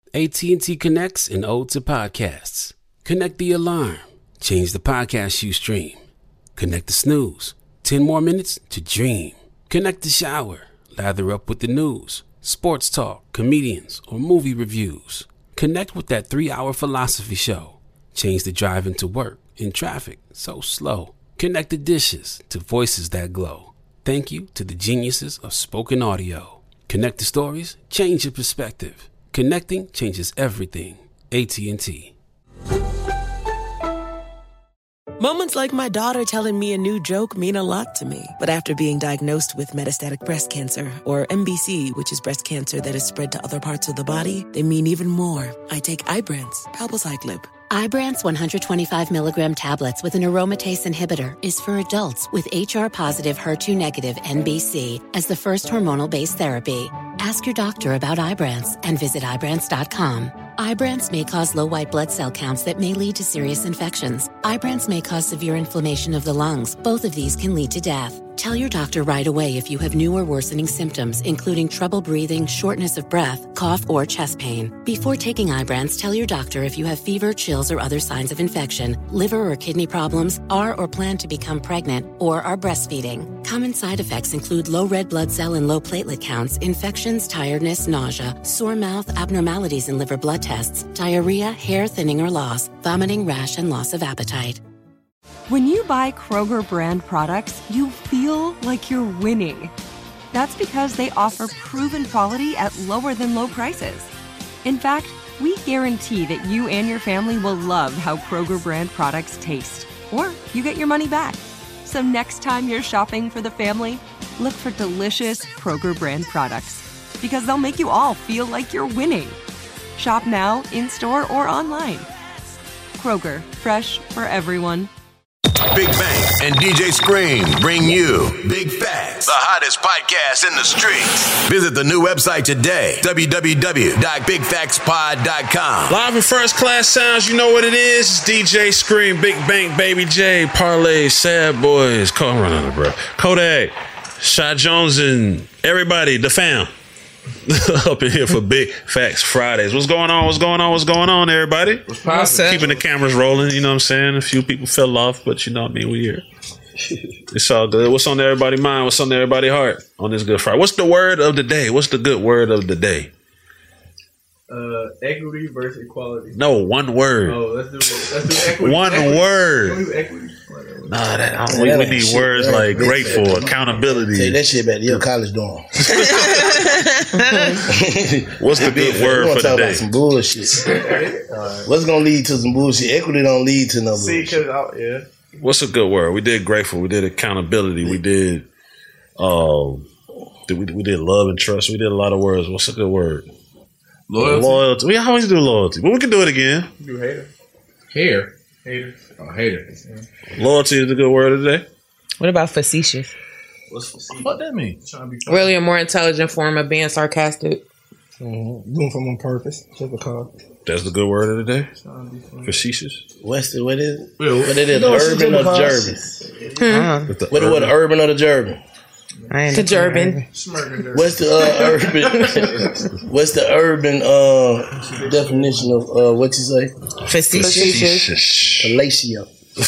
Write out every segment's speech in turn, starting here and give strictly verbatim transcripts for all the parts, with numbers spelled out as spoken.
A T and T connects an ode to podcasts. Connect the alarm. Change the podcast you stream. Connect the snooze. Ten more minutes to dream. Connect the shower. Lather up with the news, sports talk, comedians, or movie reviews. Connect with that three-hour philosophy show. Change the drive into work in traffic so slow. Connect the dishes to voices that glow. Thank you to the geniuses of spoken audio. Connect the stories, change your perspective. Connecting changes everything. A T and T. Moments like my daughter telling me a new joke mean a lot to me. But after being diagnosed with metastatic breast cancer, or M B C, which is breast cancer that is spread to other parts of the body, they mean even more. I take Ibrance, palbociclib. Ibrance one hundred twenty-five milligram tablets with an aromatase inhibitor is for adults with H R-positive, H E R two negative M B C as the first hormonal-based therapy. Ask your doctor about Ibrance and visit Ibrance dot com. Ibrance may cause low white blood cell counts that may lead to serious infections. Ibrance may cause severe inflammation of the lungs. Both of these can lead to death. Tell your doctor right away if you have new or worsening symptoms, including trouble breathing, shortness of breath, cough, or chest pain. Before taking Ibrance, tell your doctor if you have fever, chills, or other signs of infection, liver or kidney problems, are or plan to become pregnant, or are breastfeeding. Common side effects include low red blood cell and low platelet counts, infections, tiredness, nausea, sore mouth, abnormalities in liver blood tests, diarrhea, hair thinning or loss, vomiting, rash, and loss of appetite. When you buy Kroger brand products, you feel like you're winning. That's because they offer proven quality at lower than low prices. In fact, we guarantee that you and your family will love how Kroger brand products taste, or you get your money back. So next time you're shopping for the family, look for delicious Kroger brand products, because they'll make you all feel like you're winning. Shop now, in-store, or online. Kroger, fresh for everyone. Big Bang and D J Scream bring you Big Facts, the hottest podcast in the streets. Visit the new website today, w w w dot big facts pod dot com. Live in first class sounds, you know what it is. It's D J Scream, Big Bang, Baby J, Parlay, Sad Boys, Cole, run out of breath. Kodak, Shy Jones, and everybody, the fam. Up in here for Big Facts Fridays. What's going on? What's going on? What's going on, everybody? What's possible? Keeping the cameras rolling, you know what I'm saying? A few people fell off, but you know what I mean? We here. It's all good. What's on everybody's mind? What's on everybody's heart on this Good Friday? What's the word of the day? What's the good word of the day? Uh, equity versus equality. No, one word. Oh, let's do it. Let's do equity. One equity. word. Let's do equity. Nah, that, I, we, we need shit, words man. Like grateful, bad. Accountability. Say that shit back to your college dorm. What's the good word for the talk day? About some bullshit. uh, What's gonna lead to some bullshit? Equity don't lead to no bullshit. See, cause I, yeah. What's a good word? We did grateful. We did accountability. We did. Um, did we, we did love and trust. We did a lot of words. What's a good word? Loyalty. Loyalty. We always do loyalty, but we can do it again. Do hater. Hair. Hater. Oh, hater. Yeah. Loyalty is the good word of the day. What about facetious? What's facetious? What that mean? Really a more intelligent form of being sarcastic. Mm-hmm. Doing something on purpose. That's the good word of the day. Facetious. What's the what is it? Well, what it is? The urban or the German? Hmm. What, what, what the urban or the German? The German. What's the uh, urban? What's the urban uh, definition of uh, what you say? Facetious. Fellatio.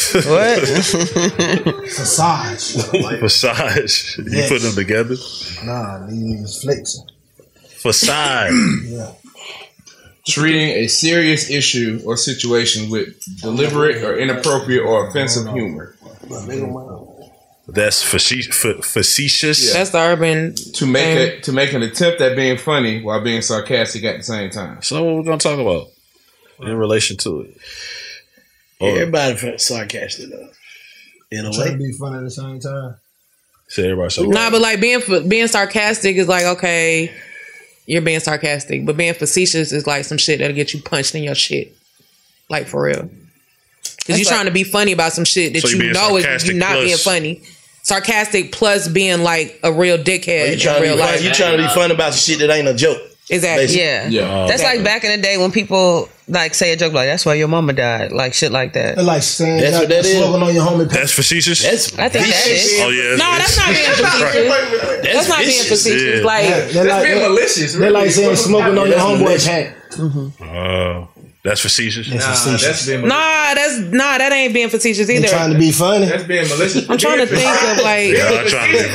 What? Facade. Facade. You Yes. put them together? Nah, these niggas flexing. Facade. Yeah. Treating a serious issue or situation with deliberate or inappropriate or offensive humor. That's faci- facetious. Yeah. That's the urban to make thing. a, to make an attempt at being funny while being sarcastic at the same time. So what we're gonna talk about in relation to it? Oh. Everybody sarcastic though. In a way, trying to be fun at the same time. Say everybody so. Nah, but like being being sarcastic is like, okay, you're being sarcastic, but being facetious is like some shit that'll get you punched in your shit, like for real. Because you're like, trying to be funny about some shit that so you know is you not plus, being funny. Sarcastic plus being like a real dickhead. You trying, in real to be life. fun, you trying to be fun about some shit that ain't a joke. Exactly. Basically. Yeah. Yeah. Uh, That's exactly. like back in the day when people like say a joke like that's why your mama died, like shit like that. They're like saying that's what that is. On your homie. That's facetious. That's I think that is. Oh yeah. No, that's not being facetious. That's, that's not being facetious. Yeah. Like yeah, they're that's like, being malicious. They're Really. like saying smoking on your homeboy's hat. Mm-hmm. Uh, that's facetious. Nah, that's being Nah, that's nah, that ain't being facetious either. You're trying to be funny. That's being malicious. I'm trying to think of like. Yeah, I'm trying to be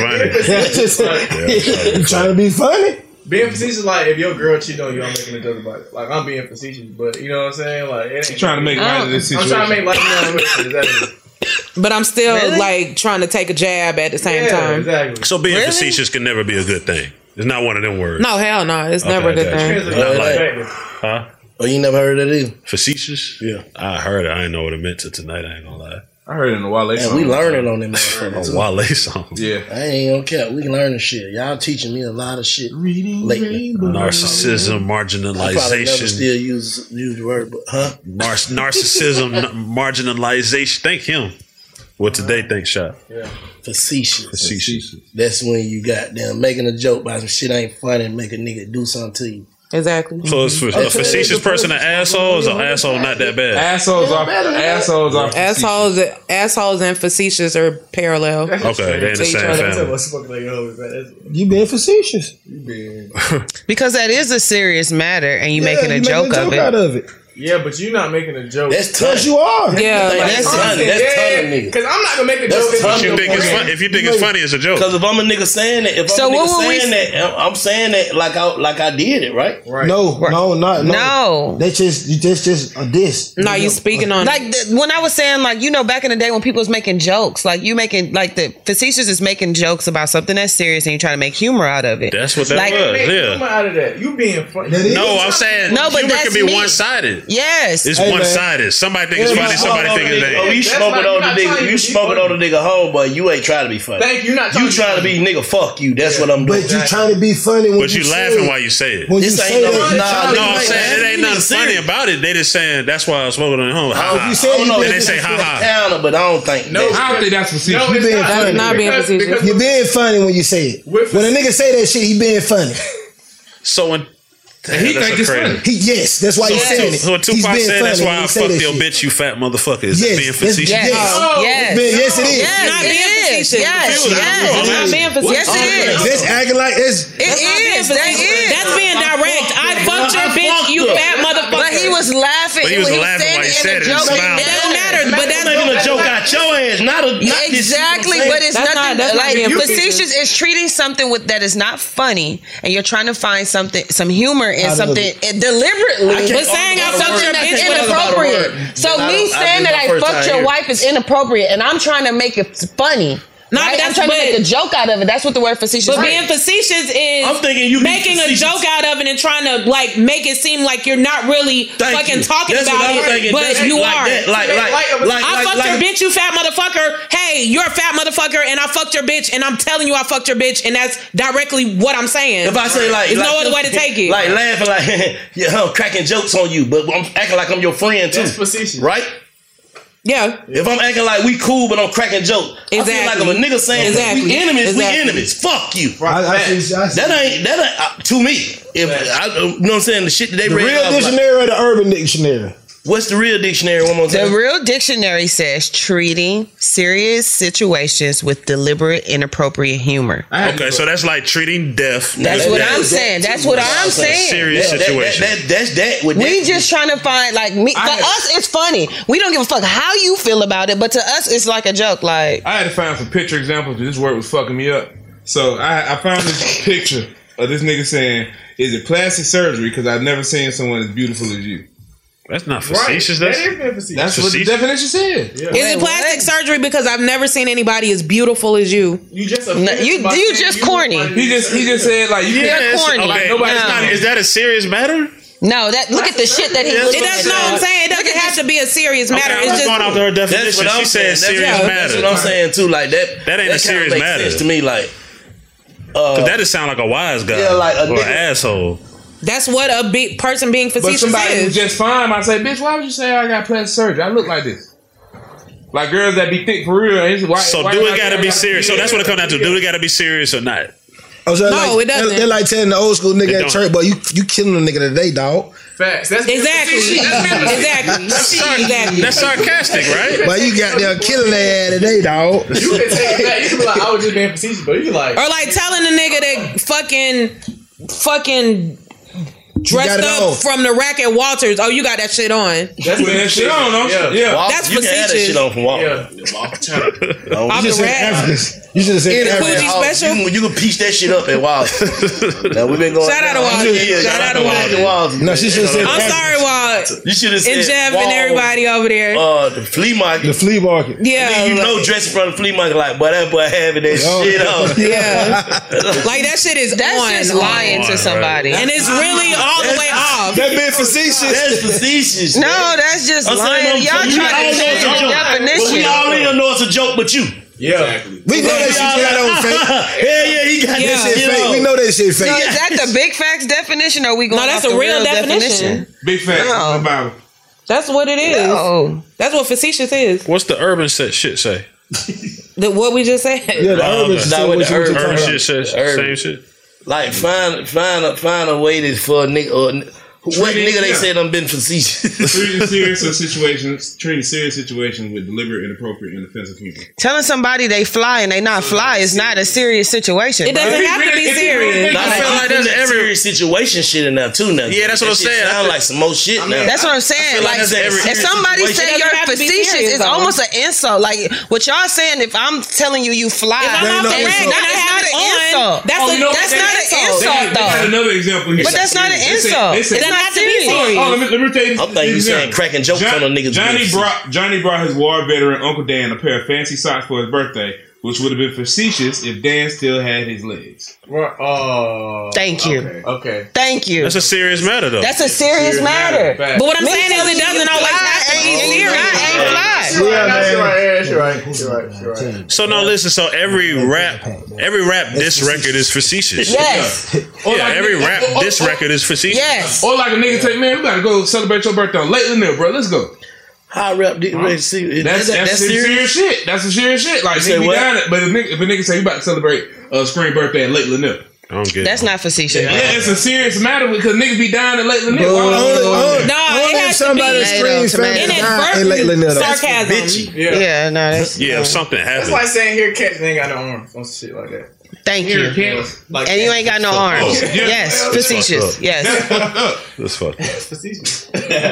funny. You trying to be funny? Being facetious, like if your girl cheat on you, I'm making a joke about it. Like I'm being facetious, but you know what I'm saying? Like it ain't, trying to make light of this situation. I'm trying to make light of this. Exactly. But I'm still Really? like trying to take a jab at the same Yeah, time. exactly. So being Really? facetious can never be a good thing. It's not one of them words. No, hell no. It's Okay, never a I good got you. thing. Not like, Perspective. huh? Oh, you never heard that either? Facetious? Yeah. I heard it. I didn't know what it meant till tonight. I ain't gonna lie. I heard it in the Wale And song. we learning on them motherfuckers. A Wale song. Yeah. I ain't gonna care. We learning shit. Y'all teaching me a lot of shit lately. Narcissism, I probably never marginalization. still use use the word, but huh? Nar- narcissism, n- marginalization. Thank him. What today think, Shot? Yeah. Facetious. Facetious. That's when you got them making a joke about some shit ain't funny and make a nigga do something to you. Exactly. So is a facetious person an asshole? Is an asshole not that bad? Assholes are assholes are Assholes, assholes, and facetious are parallel. Okay, they in the To each same other. family. You being facetious. You being Because that is a serious matter, and you Yeah, making a you joke, making a of, joke it. out of it. Yeah, but you're not making a joke. That's tough. Yes, you are. Yeah, Like, like, that's I'm ton, saying, that's yeah, ton of niggas. Because I'm not gonna make a That's joke. if ton If you of think it's fun, if you think it's funny, it's a joke. Because if I'm a nigga saying that, if I'm So a what nigga were we- saying that, I'm saying that like I like I did it, right? Right. No, no, not no. No. That's just you just just a diss. no, you speaking on Like the, when I was saying, like, you know, back in the day when people was making jokes, like you making like the facetious is making jokes about something that's serious, and you trying to make humor out of it. That's what that Like- was. Make Yeah. humor out of that. You being funny. That is- No, I'm saying No, but humor that's can be me. one sided. Yes. It's Hey, one man. sided. Somebody think it's Yeah, funny. but- Somebody oh, think oh, it's oh, ain't. you That's smoking not- on you're the not nigga, trying you to be smoking funny. on the nigga homeboy. You ain't trying to be funny. Thank you. Not You trying to be nigga, fuck you. That's what I'm doing. But you trying to be funny when But you say laughing it. while you say it. When you This ain't say no- it, nah, you No, trying to I'm be saying it ain't nothing serious. funny about it. They just saying that's why I was smoking on home. Ha, If ha. you say I don't know. you And they say, ha, ha. Counter, but I don't think. No, that- I don't think that's facetious. No, You it's being not. funny. That's not being Because- facetious. because- You're being funny when you say it. With- When a nigga say that shit, he being funny. So when he that's think a it's crazy. funny. He yes, that's why So, he's saying it. so when He's Tupac being said that's funny why when I he say fucked that your shit. bitch, you fat motherfucker. Is Yes, that being that's- facetious? Yes. Oh, Yes. Man, yes, it is. Yes, Not it being is. facetious. Yes, Confused. yes. I'm not being facetious. Yes, it is. That's acting like it's. It is. That is. That's being direct. I fucked your bitch, you fat motherfucker. But he was laughing. But he was when laughing while he saying said it. in a He joking smiled. It doesn't matter, but that's making a joke out your ass, not a not this- Exactly, you know what I'm but it's That's nothing not- that's not like being facetious is treating something with that is not funny, and you're trying to find something, some humor in Out of something it. and deliberately. I can't But saying I argue about fucked a your word. bitch I can't with argue about a inappropriate. word. So And I me don't- I saying did that my I first fucked time your here. wife is inappropriate, and I'm trying to make it funny. No, right? but I'm that's trying to but- make a joke out of it. That's what the word facetious But is. being facetious is I'm thinking you be making facetious. a joke out of it and trying to like make it seem like you're not really Thank fucking you. talking That's about what I'm it, thinking. but That's you like are. that. Like, like, like, I like, fucked like, your bitch, you fat motherfucker. Hey, you're a fat motherfucker, and I fucked your bitch, and I'm telling you I fucked your bitch, and that's directly what I'm saying. If I say like, there's like, no other way to take it. like laughing, like yeah, I'm cracking jokes on you, but I'm acting like I'm your friend too. That's facetious. Right? Yeah. If I'm acting like we cool, but I'm cracking jokes, exactly. I feel like if a nigga saying Exactly. we enemies, Exactly. we enemies. Fuck you. I, I see, I see. That ain't that ain't uh, to me. If I, you know what I'm saying, the shit that they The read real out, like, dictionary or the urban dictionary? what's the real dictionary? One more The time. real dictionary says treating serious situations with deliberate, inappropriate humor. Okay, so that's like treating death. That's That- what that- I'm that- saying. That's what I'm saying. Serious That- that- situation. that- that- that's that. With We that, just trying to find like me. For I had- us, it's funny. We don't give a fuck how you feel about it, but to us, it's like a joke. Like I had to find some picture examples. This word was fucking me up. So I, I found this picture of this nigga saying, "Is it plastic surgery? Because I've never seen someone as beautiful as you." That's not Right. facetious. That That's, is being facetious. That's what the Facetious? definition said. Yeah. Is it plastic surgery? Because I've never seen anybody as beautiful as you. You just No, you- by you saying just you corny. wanted He just he just said like you yeah, can't. it's- corny. okay. Like, nobody's It's not- not- is that a serious matter? no, that look at the shit that he. Yeah, looks It at. does know what I'm saying. It doesn't have to be a serious matter. Okay, It's I'm just just going off her That's definition. what I'm She saying. said That's, serious yeah, matter. that's what I'm saying too. Like that. That ain't a kinda serious makes matter. sense to me. Like, Cause uh, that just sound like a wise guy Yeah, like a or an nigga- asshole. that's what a big person being But facetious somebody who's is. just fine, I say, bitch, why would you say I got plastic surgery? I look like this. Like girls that be thick for real. it's Why, So why do I it got to gotta be serious. So that's what it comes down to. Do it got to be serious or not? I was No, like, it doesn't. They're, they're like telling the old school It nigga at don't. church, boy, you you killing a nigga today, dog. Facts. That's being Exactly. facetious. That's being facetious. Exactly. That's, Exactly. that's sarcastic, right? But you got there killing their ass today, dog. You can take it back. You can be like, I was just being facetious, but you like, Or like telling a nigga that fucking, fucking dressed up from the rack at Walters. Oh, you got that shit on. That's what that shit on, don't you? Yeah. Walters, That's you can have that facetious. shit on from Walters. Yeah. Oh, Off you the just said rack. Africans. You should have said In the Africans. Fuji special? You, can- you can piece that shit up at Walters. Now we've been going. Shout out to down. Walters. Yeah, Shout out to Walters. Walters. No, she should have said I'm Africans. sorry, Walt. You should have said And Jeff and Walters. everybody over there. Uh, the flea market. The flea market. Yeah, I mean, you know, like- dressing from the flea market, like, boy, that boy having that Oh. shit on. Yeah. Like that shit is That's on. just lying to somebody. And it's really all the way off. That been facetious. That's facetious. No, that's just I'm lying. saying, Y'all you trying all to know change it's a the joke. definition. Well, we already know it's a joke, but you. Yeah. We know that shit got on fake. Hell yeah, he got Yeah. that Shit shit fake. on. We know that shit So fake. is that the big facts definition, or are we going No, that's off a the real real definition. Big facts. No. in the Bible. That's what it is. No. That's what facetious is. What's the urban set shit say? The, what we just said. Yeah, the Oh, urban okay. shit. Nah, What with you the what you urban Urban talking shit about? says Urban. same shit. Like, find find a, find a way to, for a nigga, or, what Treating- nigga they yeah. said done been facetious. Treating serious situations, treating serious situations with deliberate, inappropriate, and offensive humor. Telling somebody they fly and they not fly is not a serious situation. It bro. doesn't have to be If you really serious. think Nah, I I feel feel like like that's there's every situation shit in there too now. Yeah, that's what That I'm shit saying. Sound like some more shit now. That's what I'm saying. feel like Like, that's every if serious somebody situation. say It doesn't you're have to be facetious, serious, it's though. almost an insult. Like what y'all saying, if I'm telling you you fly, If I'm off it's the not, rack it's and not, I have an it on, insult. that's Oh, a- you know That's what? not an They insult, got- they got though. another example here. But that's not an They say- insult. they say- It's It not doesn't have to be serious. serious. Oh, let me, let me tell you. I'm thinking you this saying example. cracking jokes John- on them niggas. Johnny being brought Johnny brought his war veteran Uncle Dan a pair of fancy socks for his birthday, which would have been facetious if Dan still had his legs. Oh. Thank you. Okay. okay. Thank you. That's a serious matter though. That's a serious matter. Fact. But what I'm Me saying is telling it you doesn't fly always have to be ain't- serious. fly ain't fly. Yeah, man. You're right. Yeah, you're right. You're right. You're right. So no, listen. So every rap, every rap diss record is facetious. Yes. Or Yeah, like every nigga- rap or- or- diss record is facetious. Yes. Or like a nigga say, man, we gotta go celebrate your birthday on Late Lanier, bro. Let's go. High rap didn't really see. That's that, that's, that's some serious. serious shit. That's some serious shit. Like You nigga say be what? down it, but if, nigga, if a nigga say you about to celebrate a spring birthday at Late Lanier, I don't get That's it. not facetious. yeah, it's a serious matter because niggas be down at Late Lanier. But Why would I only, go only, there? No, it only if has to somebody be screams tomato, famous tomato. high and late Lanier. That's Sarcasm. Bitchy. Yeah. Yeah, no, that's Yeah, if something That's happens. like saying here cats they ain't got no arms. Some shit like that. thank Here, you. cats. Like And you ain't got no arms. Yeah. Yes, That's facetious. fucked up. Yes. That's fucked up. facetious.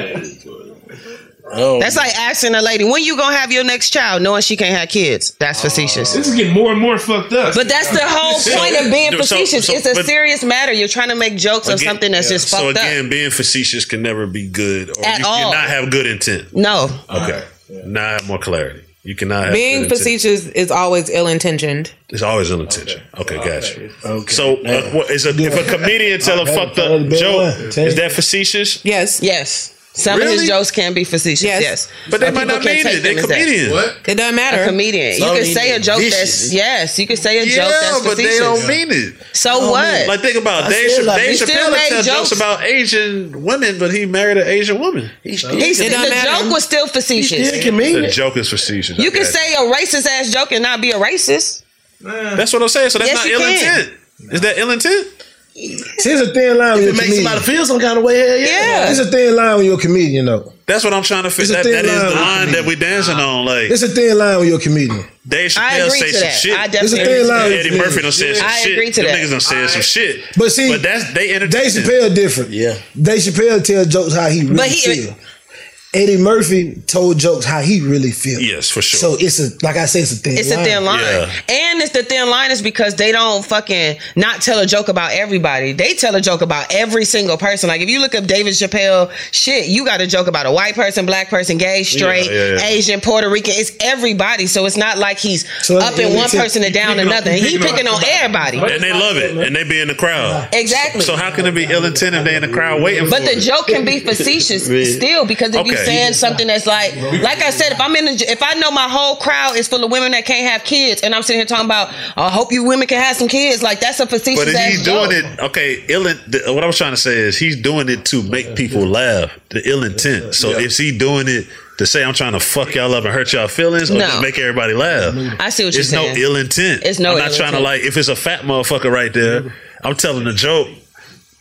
Oh, That's like asking a lady, when you gonna have your next child, knowing she can't have kids. That's facetious. This is getting more and more fucked up. But that's the whole point of being So- facetious. so- It's a but- serious matter. You're trying to make jokes of Again- something that's just So fucked again, up. being facetious can never be good, or At you all. cannot have good intent. No. Okay, now I have more clarity. You cannot have Being good intent. facetious is always ill intentioned. It's always ill intention. Okay, gotcha. Okay. So, uh, what, is a, if a comedian tell a fucked up joke, is that facetious? Yes. Yes. Some of Really? his jokes can be facetious. Yes. Yes. But they Some might people not can mean take it. They're them as that. comedians. What? It doesn't matter. A comedian. Some You of can say a these joke vicious. that's yes. You can say a joke Yeah, that's but facetious. they don't mean it. So what? Like think about it. I Dave, still Chappelle- like- Dave he still Chappelle made tell jokes jokes. about Asian women, but he married an Asian woman. He still, He's, It the don't matter. joke was still facetious. still comedian. The joke is facetious. You I can got say a racist ass joke and not be a racist. That's what I'm saying. So that's Yes, not you ill can. intent. Is that ill intent? See, it's a thin line when you're It a makes somebody comedian. feel some kind of way. Hell yeah. Yeah. It's a thin line when you're a comedian, though. That's what I'm trying to It's figure. a That, thin that is line the with line comedian. that we dancing on. Like It's a thin line when you're a comedian. Dave I Chappelle agree say to some that. shit. I It's a definitely thin line. with Eddie comedians. Murphy done said some I shit. agree to Them that. niggas done said some shit. But see, But that's they Dave entertaining. Chappelle different. Yeah. Dave Chappelle tell jokes how he really But he- feel. Eddie Murphy told jokes how he really feel. Yes, for sure. So it's a like I said, it's a thin It's line. a thin line. Yeah. And it's the thin line is because they don't fucking not tell a joke about everybody. They tell a joke about every single person. Like if you look up David Chappelle shit, you got a joke about a white person, black person, gay, straight, Yeah, yeah, yeah. Asian, Puerto Rican. It's everybody. So it's not like he's So up in he one take- person and down picking on- another. he He picking on picking on everybody. and they love it, and they be in the crowd. Exactly. So how can it be ill intent if they in the crowd waiting But for the it? joke can be facetious still because if you're Okay. saying something that's like, like I said, if I'm in, the, if I know my whole crowd is full of women that can't have kids, and I'm sitting here talking about, I hope you women can have some kids, like that's a facetious But if ass he's joke. doing it, okay, ill. in- the- What I was trying to say is he's doing it to make people laugh. The ill intent. So is he doing it to say I'm trying to fuck y'all up and hurt y'all feelings, or No. just make everybody laugh? I see what you're It's saying. no ill intent. It's no I'm not ill trying to intent. like if it's a fat motherfucker right there. I'm telling a joke.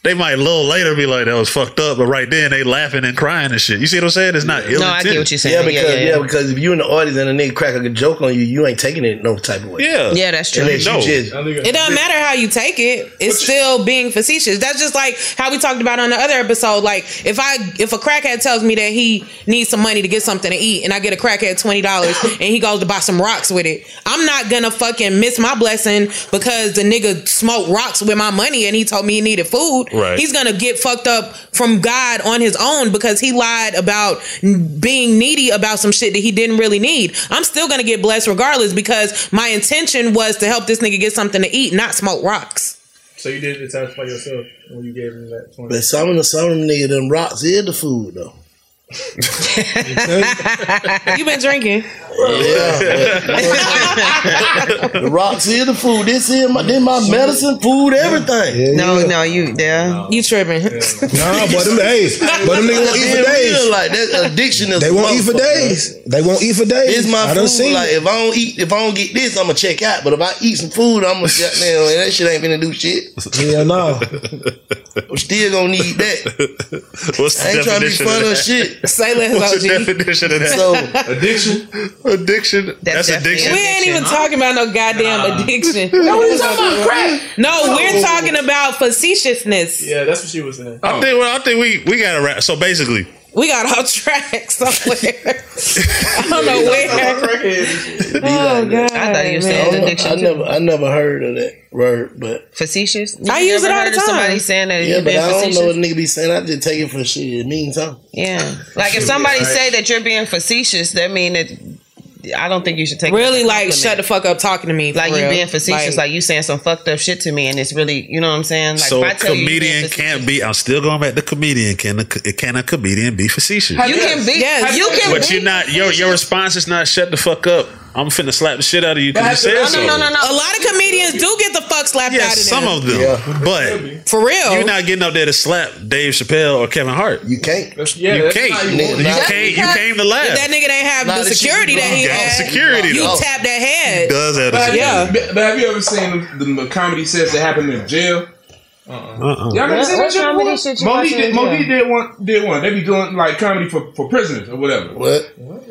they might a little later be like, that was fucked up, but right then they laughing and crying and shit. You see what I'm saying? It's not ill No, I get what you're saying. Yeah, because Yeah, yeah, yeah, yeah. because if you in the audience and a nigga crack a joke on you, you ain't taking it no type of way. Yeah, Yeah, that's true. Unless you No. just- It doesn't matter how you take it. It's still being facetious. That's just like how we talked about on the other episode. Like if I if a crackhead tells me that he needs some money to get something to eat, and I get a crackhead twenty dollars, and he goes to buy some rocks with it, I'm not gonna fucking miss my blessing because the nigga smoked rocks with my money and he told me he needed food. Right. He's gonna get fucked up from God on his own because he lied about being needy about some shit that he didn't really need. I'm still gonna get blessed regardless because my intention was to help this nigga get something to eat, not smoke rocks. So you did it to satisfy yourself when you gave him that twenty. But some of the some of them nigga them rocks is the food though. You been drinking? Yeah. The rocks is the food. This is my this my medicine, food, everything. No, no, you there. You tripping? Nah, but them days, but them niggas won't eat for Being days. real, like that addiction is They a won't eat for motherfucker. days. They won't eat for days. It's my I done food. seen Like it. if I don't eat, if I don't get this, I'ma check out. But if I eat some food, I'ma shut down. And that shit ain't finna do shit. Yeah, no. I'm still gonna need that. What's the I ain't trying to be definition funny of or that? shit. Say less, What's the O G. definition of that? So Addiction. Addiction. That's, That's addiction. We ain't even talking about no goddamn addiction. No, we talking about crack. No, we're talking about facetiousness. Yeah, that's what she was saying. I think. Well, I think we we got to wrap. So basically, We got off track somewhere. I don't know where. Oh god! I thought you were I, saying don't know, addiction I too. never, I never heard of that word, but Facetious. I You use never it all heard the of Somebody time. saying that yeah, you've but been I don't facetious. know what a nigga be saying. I just take it for shit. It means something. Yeah, like if somebody say that you're being facetious, that mean that I don't think you should take it Really, as a like, compliment. shut the fuck up talking to me. for Like you real. being facetious, like, you saying some fucked up shit to me, and it's really, you know what I'm saying? Like so if I tell you you being comedian facetious- can't be. I'm still going back to comedian. Can a, can a comedian be facetious? You can be, Yes. you can But be. you're not. Your your response is not shut the fuck up. I'm finna slap the shit out of you because you said No, so. no, no, no, no. A lot of comedians do get the fuck slapped Yeah, out of some them. of them. Yeah. But For real. you're not getting up there to slap Dave Chappelle or Kevin Hart. You can't. Yeah, You that's can't. not You even- That's can't. You because- came to laugh. If that nigga didn't have Nah, the that shit security be that he wrong. had, Security, you though. tap that head. Does have a But, Yeah. but have you ever seen the, the comedy sets that happen in jail? Uh-uh. Y'all never What- seen what that shit comedy before? shit you Monique watching did, in Monique jail? did one. Did one. They be doing like comedy for, for prisoners or whatever. What?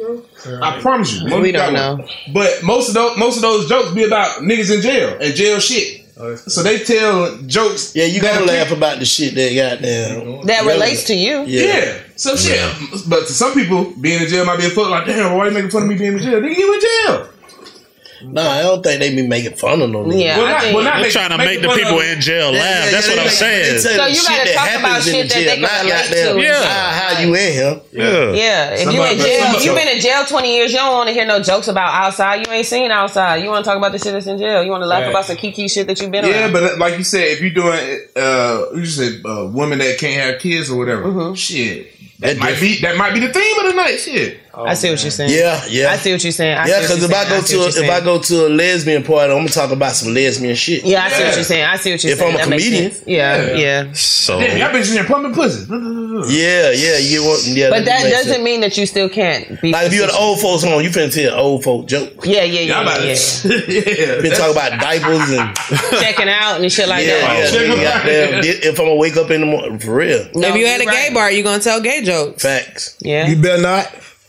I promise you, Monique We don't got one. know. But most of those most of those jokes be about niggas in jail and jail shit. So they tell jokes. Yeah, you that gonna are- laugh about the shit that goddamn That relates to you. Yeah. Yeah. So shit. But to some people, being in jail might be a fuck like, damn, why you making fun of me being in jail? Nigga, you in jail. Nah, I don't think they be making fun of no nigga. Yeah, Well, I not- think. well, not I'm make- trying to make make the fun people of- in jail Yeah, laugh. yeah, That's yeah, what I'm they- saying. they tell So the you shit gotta that talk happens about in shit the that jail, they can not relate goddamn to. Yeah. How, how you in here? Yeah. Yeah, if you Somebody- in jail, if somebody- you been in jail twenty years, you don't want to hear no jokes about outside. You ain't seen outside. You want to talk about the shit that's in jail. You want to laugh Right. about some kiki shit that you've been Yeah, around. but like you said, if you're doing, uh, you said uh, women that can't have kids or whatever, Mm-hmm. shit, that might be that might be the theme of the night. Shit. I see what you're saying. Yeah, yeah. I see what you're saying. I Yeah, see what because you're if I saying. go see what to you're if I saying. go to a lesbian party, I'm gonna talk about some lesbian shit. Yeah, I see Yeah. what you're saying. I see what you're If saying. I'm a That makes comedian. sense. Yeah, Yeah. yeah. So Damn, y'all bitches in here pumping pussy. Yeah, yeah, you want yeah. But that makes doesn't sense. mean that you still can't be. Like if you're the old folks home, you finna tell old folk joke. Yeah, yeah, yeah, Y'all about yeah. to, yeah. Been talking about diapers and Checking out and shit like yeah, that. yeah, Check 'em nigga, out. goddamn, if I'm gonna wake up in the morning for real. No, if you at a you're gay right. bar, you gonna tell gay jokes. Facts. Yeah. You better not.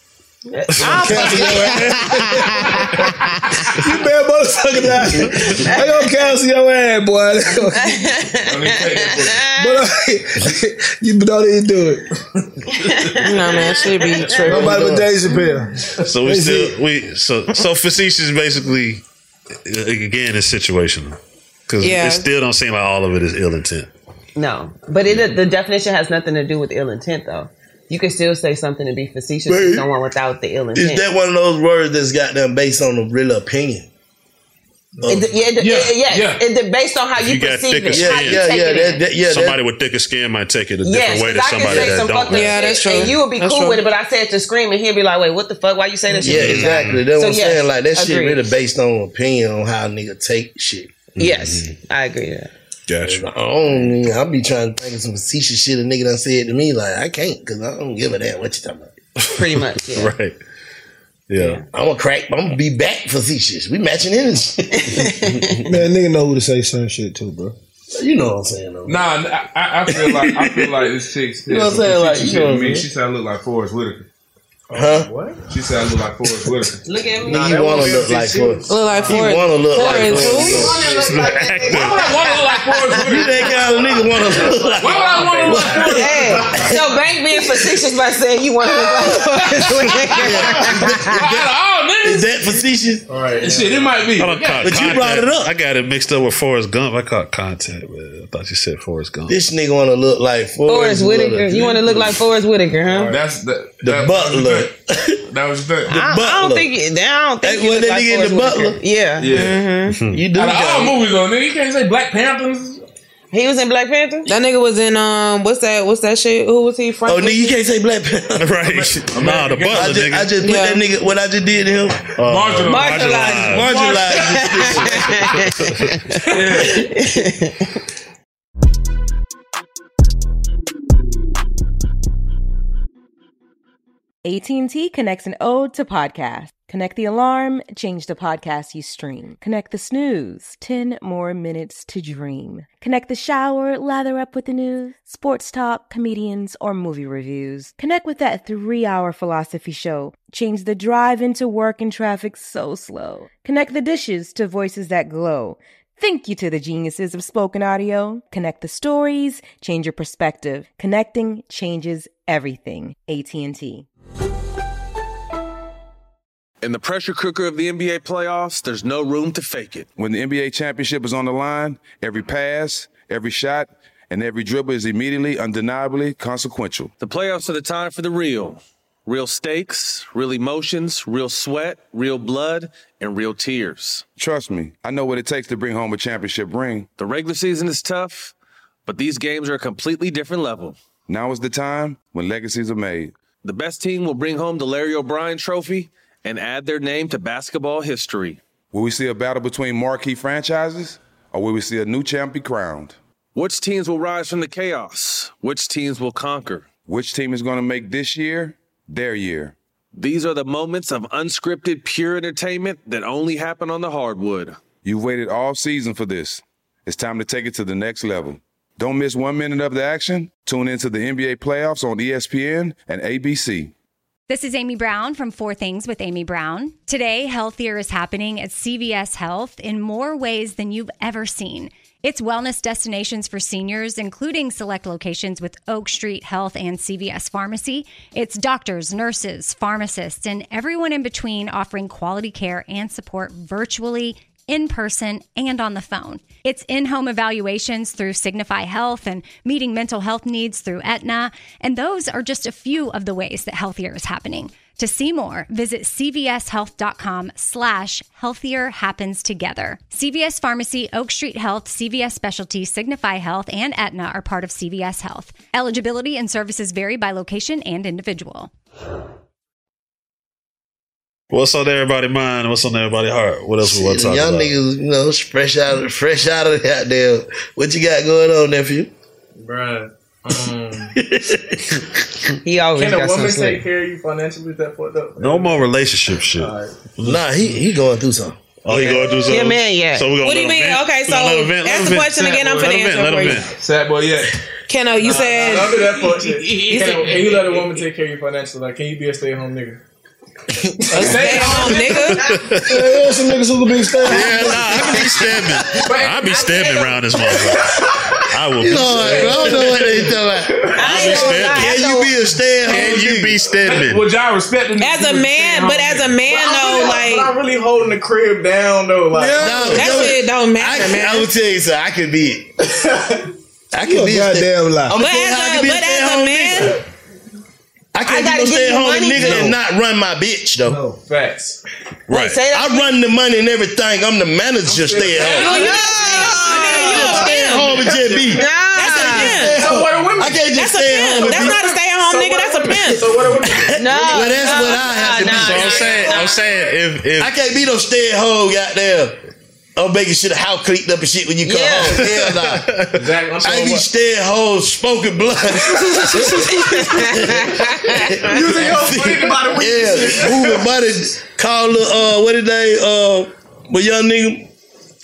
I'll Cancel fuck your you. ass. You better motherfucker not. They gonna cancel your ass, boy. But uh, you don't even do it. No man, should be tripping. Nobody but Dave Chappelle. So we Is still we so so facetious basically uh, again is situational because Yeah. it still don't seem like all of it is ill intent. No, but it, the definition has nothing to do with ill intent, though. You can still say something to be facetious to Right. someone without the ill intent. Is that one of those words that's got them based on a real opinion? It, yeah, it, Yeah, it, yes. yeah. It, based on how you, You got perceive thicker it, skin. how you Yeah, take yeah, it that, in. that, yeah. somebody that, with thicker skin might take it a different Yes, way than 'cause I can somebody say that some don't. fucked up Yeah, that's shit, true. and you would be That's cool true. with it, but I said to scream, and he'll be like, "Wait, what the fuck? Why you say that shit?" yeah, to me?" exactly. That's So, what I'm yes, saying. Like that shit agreed. really based on opinion on how a nigga take shit. Yes, I agree with that. Gotcha. I don't. I'll be trying to think of some facetious shit a nigga done said to me. Like I can't because I don't give a damn what you talking about. Pretty much, yeah. Right. Yeah. I'm gonna crack. I'm gonna be back facetious. We matching energy. Man, nigga know who to say certain shit too, bro. You know what I'm saying, though. Nah, I, I feel like I feel like this chick. You know what I'm saying? Like, she, you know what I me. mean? She said I look like Forrest Whitaker. Huh? What? She said I look like Forrest Whitaker. Look at me. Nah, you want to look like Forrest. Look like He Forrest. want to look like Forrest. Forrest. Why would I want to look like Forrest You Whitaker? that kind of nigga want to look like. Why would I want to look like Forrest? Hey, so Bank being facetious by saying you want to look like Forrest Whitaker. Oh, Is niggas. that facetious? All right. Shit, it might be. I don't caught But you contact. brought it up. I got it mixed up with Forrest Gump. I caught contact, man. I thought you said Forrest Gump. This nigga want to look like Forrest Forrest Whitaker. You want to look like Forrest Whitaker, huh? That's the, The that, butler. That was the thing. The I, I don't butler. think. it- I don't think. Hey, you when look that like nigga in the Forrest butler? Whitaker. Yeah. Yeah. Mhm. You do Out of all got movies on, nigga, you can't say Black Panthers. He was in Black Panther. That nigga was in um what's that what's that shit? Who was he? Frank Oh, nigga, you can't say Black Panther. Right. Nah, the I butler, just, nigga. I just put Yeah. that nigga, what I just did to him. Marginalized. Marginalized. Marginalized. A T and T connects an ode to podcast. Connect the alarm, change the podcast you stream. Connect the snooze, ten more minutes to dream. Connect the shower, lather up with the news, sports talk, comedians, or movie reviews. Connect with that three-hour philosophy show. Change the drive into work and traffic so slow. Connect the dishes to voices that glow. Thank you to the geniuses of spoken audio. Connect the stories, change your perspective. Connecting changes everything. A T and T. In the pressure cooker of the N B A playoffs, there's no room to fake it. When the N B A championship is on the line, every pass, every shot, and every dribble is immediately, undeniably consequential. The playoffs are the time for the real. Real stakes, real emotions, real sweat, real blood, and real tears. Trust me, I know what it takes to bring home a championship ring. The regular season is tough, but these games are a completely different level. Now is the time when legacies are made. The best team will bring home the Larry O'Brien Trophy and add their name to basketball history. Will we see a battle between marquee franchises, or will we see a new champ be crowned? Which teams will rise from the chaos? Which teams will conquer? Which team is going to make this year their year? These are the moments of unscripted, pure entertainment that only happen on the hardwood. You've waited all season for this. It's time to take it to the next level. Don't miss one minute of the action. Tune into the N B A playoffs on E S P N and A B C. This is Amy Brown from Four Things with Amy Brown. Today, healthier is happening at C V S Health in more ways than you've ever seen. It's wellness destinations for seniors, including select locations with Oak Street Health and C V S Pharmacy. It's doctors, nurses, pharmacists, and everyone in between offering quality care and support virtually, in person, and on the phone. It's in-home evaluations through Signify Health and meeting mental health needs through Aetna. And those are just a few of the ways that healthier is happening. To see more, visit cvshealth.com slash healthier happens together. C V S Pharmacy, Oak Street Health, C V S Specialty, Signify Health, and Aetna are part of C V S Health. Eligibility and services vary by location and individual. What's on everybody's mind? What's on everybody's heart? What else we want to talk Young about? niggas, you know, fresh out of fresh out of that there. What you got going on, nephew? Bruh. Um, he always can a got woman some take slick. care of you financially? Is that fucked up? No more relationship shit. Nah, he he going through something. Oh, he going through something? Yeah, man, yeah. So we gonna What do you let him mean? vent? Okay, We gonna so let him vent, let ask him the vent. question again. I'm Let finna him vent, answer let for him you. vent. Sad boy, yeah. Keno, you said Under that fuck shit. You Can, said- can you let a woman take care of you financially? Like, can you be a stay at home nigga? stay at home nigga. Yeah, some niggas who can be staying. Yeah, nah, I can be stabbing. I be stabbing around this motherfucker. I will You be know, I stabbing. don't know what they talking about. I be stabbing. Can you be a stay at home? Can you be stabbing? Would y'all respect the As a man, but as a man But I'm though, really, like but I'm really holding the crib down though. Like, No, that no, shit don't matter, I, man. I will tell you something. I could be it. I You could a be a stay. goddamn lie. I'm But gonna tell you as how I a can be a but stay as at a home man, nigga. I I can't gotta be no give stay at you home money, nigga too. and not run my bitch though. no facts. Right. Say that. I run the money and everything. I'm the manager. Stay at home. you a Stay at home and just be. That's a pimp. So what are women? I can't That's just a stay at home. pimp. and That's be- not a stay at home nigga. That's a pimp. So what are women? No, Well, that's no, what I have to no, be. no, So I'm saying, I'm saying, if if I can't be no stay at home goddamn. I'm making sure the house cleaned up and shit when you come Yeah. home. Hell nah. Exactly. I'm I saying be what? stay at home smoking blunt. Using your freedom by the week. Yeah, moving money. Call the uh, what did they uh, my young nigga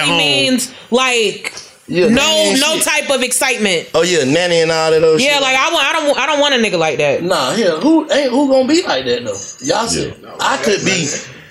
home. means like Yeah, no nanny and no shit. type of excitement. Oh yeah, nanny and all that other Yeah, shit. like I want I don't I don't want a nigga like that. Nah, yeah, who ain't who gonna be like that though? Y'all said I could be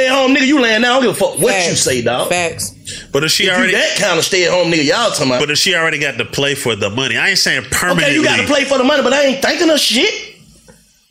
stay at home nigga, you laying down. I don't give a fuck what Facts. you say, dog. Facts. But if she if already you that kind of stay at home nigga, y'all talking about. But if she already got to play for the money, I ain't saying permanently. Okay, you got to play for the money, but I ain't thinking of shit.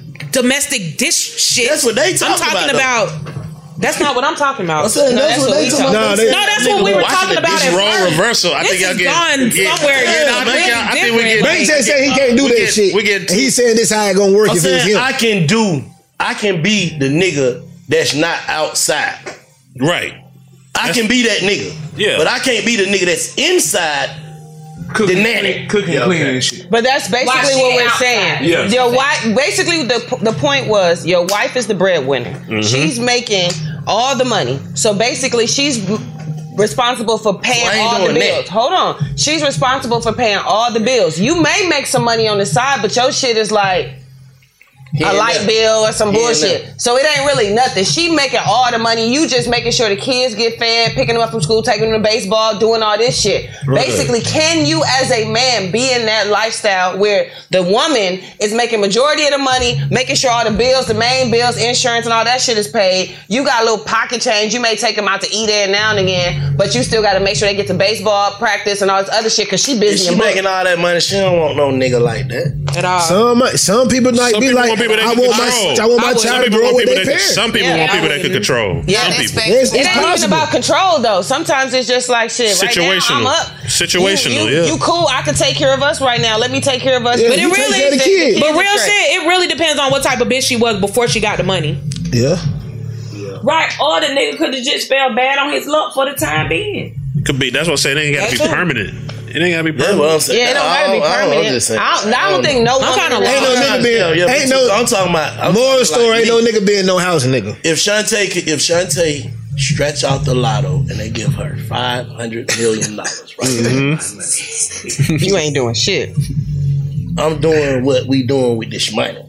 domestic dish shit. That's what they I'm talking talking about, about. That's not what I'm talking about. I'm saying no, that's what they we talking about. No, They- no, that's what we were Watching talking the about. dish at roll first. reversal. I This think y'all has get gone yeah. somewhere. Yeah, Yeah, I think y'all- I think we get- Bank just said he can't do We that get- shit. we get And he's saying this how it gonna work I'm if it was saying him. I can do. I can be the nigga that's not outside. Right. I can be that nigga. Yeah. But I can't be the nigga that's inside Cooking, the nanny, cooking, yeah, cleaning, okay. and shit. But that's basically While she what we're outside. saying. Yeah. Your wife, basically, the the point was your wife is the breadwinner. Mm-hmm. She's making all the money. So basically, she's responsible for paying Well, I ain't all the doing bills. that. Hold on, she's responsible for paying all the bills. You may make some money on the side, but your shit is like Here a and light there. bill or some Here and bullshit. there. So it ain't really nothing. She making all the money. You just making sure the kids get fed, picking them up from school, taking them to baseball, doing all this shit. Right. Basically, can you as a man be in that lifestyle where the woman is making majority of the money, making sure all the bills, the main bills, insurance and all that shit is paid. You got a little pocket change. You may take them out to eat there now and again, but you still got to make sure they get to baseball practice and all this other shit because she If busy she and booked. making all that money, she don't want no nigga like that. At all. Some some people might Some be people like, want people that I can want my control. I want my I would. child Some to people grow want with people their that parents. some people Yeah, want I people that can wouldn't. control. Yeah, some that's people. It's, It it's ain't even possible. about control though. Sometimes it's just like shit. Right now, Situational. I'm up. Situational, You, you, yeah. you cool. I can take care of us right now. Let me take care of us. Yeah, But it you take really care of the is. kid. But real straight. shit, it really depends on what type of bitch she was before she got the money. Yeah. Right, or the nigga could have just felt bad on his luck for the time being. Could be. That's what I'm saying. It ain't got to be That's true. permanent. It ain't got to be That's permanent. what I'm saying. Yeah, it don't I gotta be I I'm permanent. just saying. I don't, I don't think no I'm one. kinda Ain't no nigga being, Yeah, yeah, ain't but no, I'm talking about. I'm moral talking story, like ain't no me. nigga being no house nigga. If Shantae, could- if Shantae stretch out the lotto and they give her five hundred million dollars, right? Mm-hmm. You ain't doing shit. I'm doing what we doing with this money.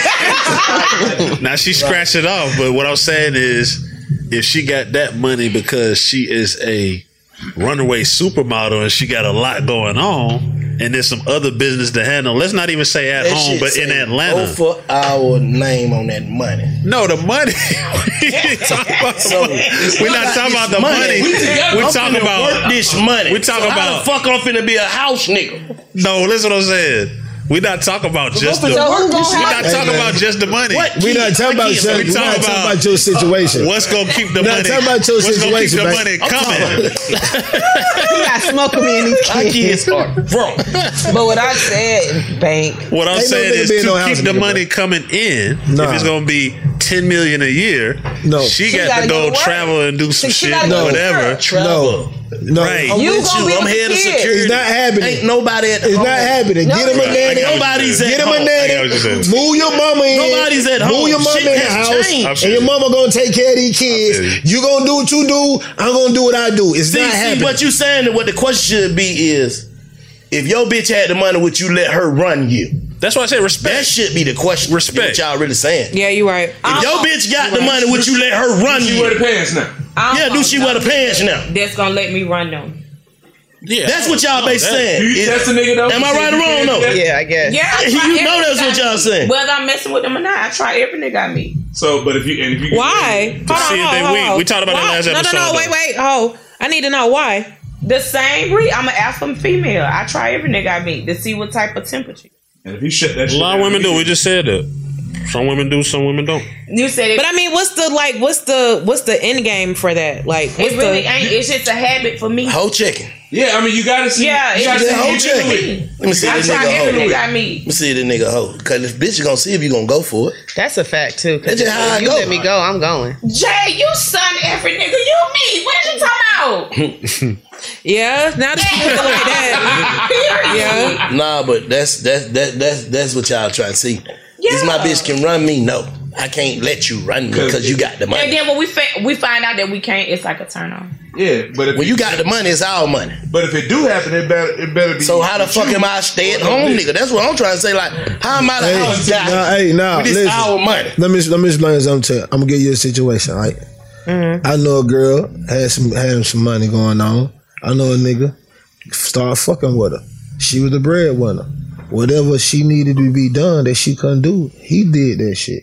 Now she scratched it off, but what I'm saying is, if she got that money because she is a runaway supermodel and she got a lot going on, and there's some other business to handle. Let's not even say at That home, shit but in say Atlanta. Go for our name on that money. No, the money. we ain't talking about the So, money. We're not talking about the money. We We're I'm talking finna about work this money. We talking So how about the fuck I'm finna be a house nigga. No, listen what I'm saying. We're not talking about just the. So who gonna We're not have- talking Hey, man. about just the money. What? We not talking about Kids, your, we we not talking talking about about your situation. What's gonna keep the We're not money? talking about your What's gonna keep situation, the man. money I'm coming? You got smoking me in these My kids. kids are broke. But what I said, bank. What I'm Ain't no saying nigga is being to no keep house the nigga, money coming in. Nah. If it's gonna be ten million a year, No. she, She got gotta to go go to work. travel and do some She shit, gotta go to whatever. work. Travel. No, Right. I'm You with gonna you. be I'm with head the of kids. security. it's not happening. Ain't nobody at It's home. not happening. No. Get him a I nanny. got what Nobody's you're at Get him a home. I got what nanny. you're saying. Move your mama in. Nobody's at home. Move your mama Shit in the has house. changed. I'm And sure. your mama gonna take care of these kids. You gonna do what you do. I'm gonna do what I do. It's See, not see, happening. what you saying and what the question should be is, if your bitch had the money, would you let her run you? That's why I say That respect. should be the question. Respect. What y'all really saying? Yeah, you right. If your bitch got the money, would you let her run She wear you? the pants now. I don't Yeah, do want she wear the pants now? That's gonna let me run them. Yeah, That's what y'all been Do saying. you Is- test a nigga though? Am I See right if or you wrong can though? test? Yeah, I guess. Yeah, I You try know every that's what nigga I y'all meet. saying. Whether I'm messing with them or not, I try every nigga I meet. So, but if you and if you Why? To see if they weak. We talked about that Why? last episode, No, no, no. though. Wait, wait. Oh, I need to know why. The same breed. I'm an alpha female. I try every nigga I meet to see what type of temperature. and if you shut that A shit lot of down, women you do. We can- just said that. Some women do. Some women don't. You said it. But I mean, what's the like? What's the what's the end game for that? Like, what's It really the, ain't. It's just a habit for me. Whole chicken. Yeah, I mean you gotta see. Yeah, you it's gotta just see a how whole you chicken. do it. Let me see I this try nigga every hoe. nigga Let I meet. me see the nigga hoe. Cause this bitch is gonna see if you gonna go for it. That's a fact too. Cause That's just how I if you go. let me go, I'm going. Jay, you son every nigga you meet. What you talking about? yeah? Now that you feel like that, yeah. Nah, but that's that's that that's that's what y'all trying to see. Is my bitch can run me? No, I can't let you run me because you got the And money. then when we fa- we find out that we can't, it's like a turn on. Yeah, but if When you got the money, it's our money. But if it do happen, it better it better be. So how the fuck you. am I a stay at home nigga? That's what I'm trying to say. Like, how am I the Hey, house guy? nah, hey, nah, with this listen. our money? Let me let me explain something to you. I'm gonna give you a situation, right? Mm-hmm. I know a girl had some had some money going on. I know a nigga start fucking with her. She was the breadwinner. Whatever she needed to be done that she couldn't do, he did that shit.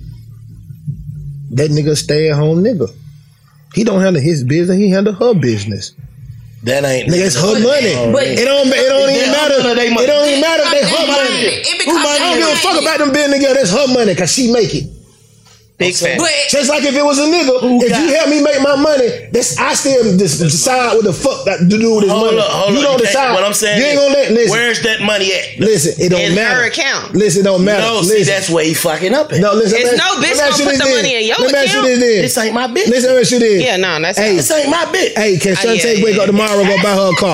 That nigga stay at home nigga. He don't handle his business. He handle her business. That ain't nigga. It's her money. But- it don't. It don't even matter. It don't even matter. If that's her money. It Who money? I don't give a fuck about them being together. That's her money because she make it. Big fan. Just like if it was a nigga, if you help me make my money, that's I still just decide what the fuck that to do with this Hold money. up, hold you up. don't You can't- decide. What I'm saying you ain't is, gonna let listen. Where's that money at? Listen, it don't In matter. her account. Listen, it don't matter. No, listen. see, that's where he fucking up at. No, listen. It's let me- no bitch let me ask gonna you put this the then. money in your Let me ask you account. this then. This ain't my bitch. Listen, let me ask you this. Yeah, no, that's Hey, This ain't my bitch. Hey, can Uh, yeah, Shantae yeah, wake up yeah. tomorrow and go buy her a car?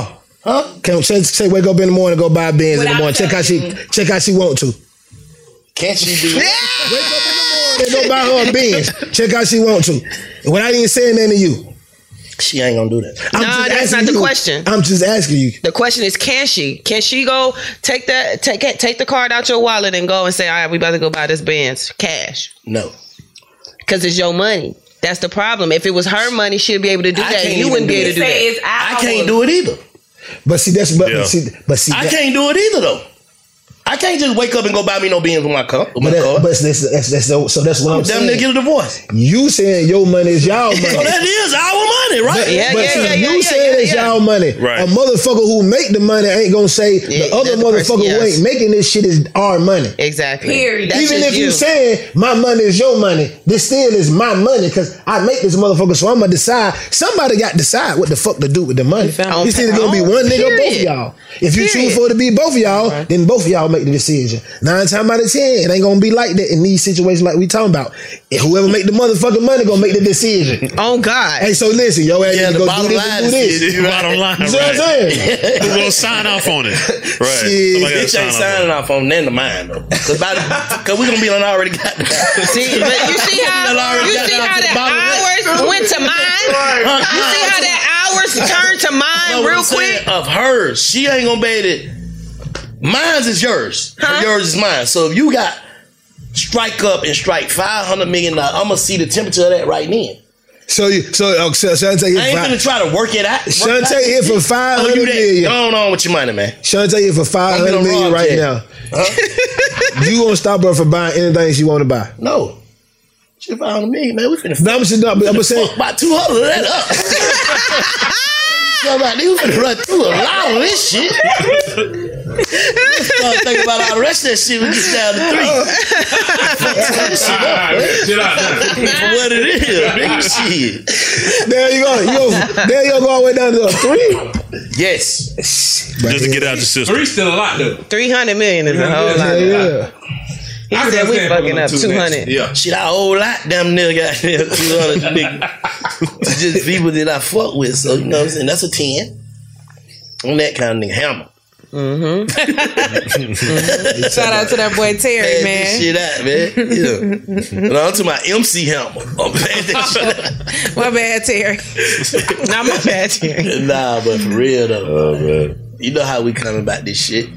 Huh? Can say, say wake up in the morning, go buy Benz in the Without morning. Check how she telling check how she want to. Can't she do that? Wake up in the morning, go buy her a Benz. Check how she want to. And without even saying nothing to you. She ain't gonna do that. No, just that's not asking the you. question. I'm just asking you. The question is, can she? Can she go take that take it, take the card out your wallet and go and say, all right, we about to go buy this Benz cash? No. Because it's your money. That's the problem. If it was her money, she'd be able to do I that. can't You wouldn't even be do able to do that. that. Say it's I ours. can't do it either. But see, that's but, Yeah. but see, but see, I that- can't do it either though. I can't just wake up and go buy me no Benz with my car. With my But, that, car. but that's, that's, that's, so so that's what I'm, I'm damn saying. near get a divorce. You saying your money is y'all money. So that is our money, right? But, Yeah, but yeah, see, yeah, you yeah, saying yeah, it's yeah. y'all money. Right. A motherfucker who make the money ain't gonna say Yeah, the other the person- motherfucker who yes. ain't making this shit is our money. Exactly. Period. That's Even just if you saying my money is your money, this still is my money because I make this motherfucker. So I'm gonna decide. Somebody got to decide what the fuck to do with the money. found It's either gonna be out. one nigga or both of Period. y'all. If you Period. choose for it to be both of y'all, then both of y'all make the decision. Nine times out of ten, it ain't gonna be like that in these situations like we talking about. And whoever make the motherfucking money gonna make the decision. Oh God. Hey, so listen, yo, ass Yeah, need the to go bottom do this line and do is- this. The bottom line, You see what I'm right? saying? Who gonna sign off on it? Right. Shit. Somebody gotta Bitch sign ain't off signing off on none of mine though. Cause, by the, Cause we gonna be on already got that. See, but you see how already you got see down how to the the bottom of hours went to mine. You see how that hours turned to mine No, what real I'm saying, quick. of hers, she ain't gonna be able to. Mine's is yours. Huh? Yours is mine. So if you got strike up and strike five hundred million dollars, I'm gonna see the temperature of that right then. So you, so, uh, so Shantae hit I ain't five- gonna try to work it out. Shantae hit for five Oh, hundred you that? million. Go on with your money, man. Shantae hit for five Don't hundred be no million wrong right check. now. Huh? You gonna stop her from buying anything she want to buy? No. She five hundred million, man. We finna No, I'm just not. I'm just saying. fuck about two hundred of that up. So about we finna run through a lot of this shit. Let's start thinking about all the rest of that shit. We get down to three. Fuck this shit up, man. Get out there. For what it is, nigga. Shit. There you go. You go. There you go. All the way down to a three. Yes. Just to get out the system. Three's still a lot though. Three hundred million is a whole lot. Yeah, yeah. He I said we understand fucking putting up two two next. hundred. Yeah. Shit, I whole lot damn near got two hundred nigga. Just people that I fuck with. So, you know what I'm saying? That's a ten. On that kind of nigga. Hammer. Mm-hmm. Shout out to that boy Terry, Pad man. this shit out, man. Yeah. No, I'm to my M C Hammer. I'm pad that shit out. My bad, Terry. Not my bad, Terry. Nah, but for real though. Oh, man. You know how we coming about this shit.